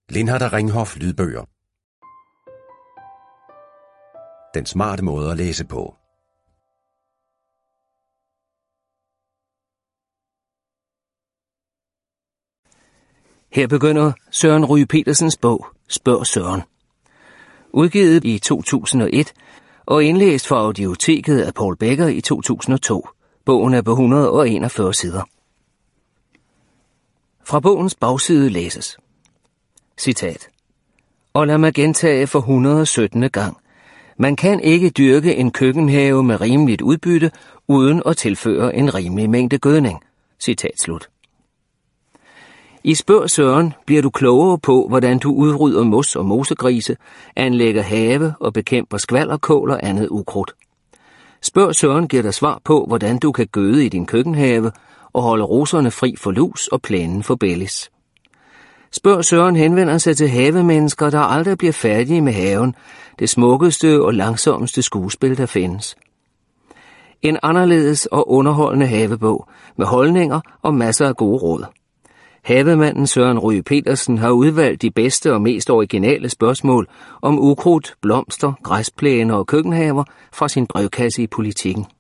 Lindhardt Ringhof lydbøger. Den smarte måde at læse på. Her begynder Søren Ryge Petersens bog Spørg Søren. Udgivet i 2001 og indlæst fra Audioteket af Paul Becker i 2002. Bogen er på 141 sider. Fra bogens bagside læses. Citat. Og lad mig gentage for 117. gang. Man kan ikke dyrke en køkkenhave med rimeligt udbytte, uden at tilføre en rimelig mængde gødning. Citat slut. I Spørg Søren bliver du klogere på, hvordan du udrydder mos og mosegrise, anlægger have og bekæmper skvalderkål og andet ukrudt. Spørg Søren giver dig svar på, hvordan du kan gøde i din køkkenhave og holde roserne fri for lus og plænen for bællis. Spørg Søren henvender sig til havemennesker, der aldrig bliver færdige med haven, det smukkeste og langsomste skuespil, der findes. En anderledes og underholdende havebog med holdninger og masser af gode råd. Havemanden Søren Ryge Petersen har udvalgt de bedste og mest originale spørgsmål om ukrudt, blomster, græsplæner og køkkenhaver fra sin brevkasse i Politikken.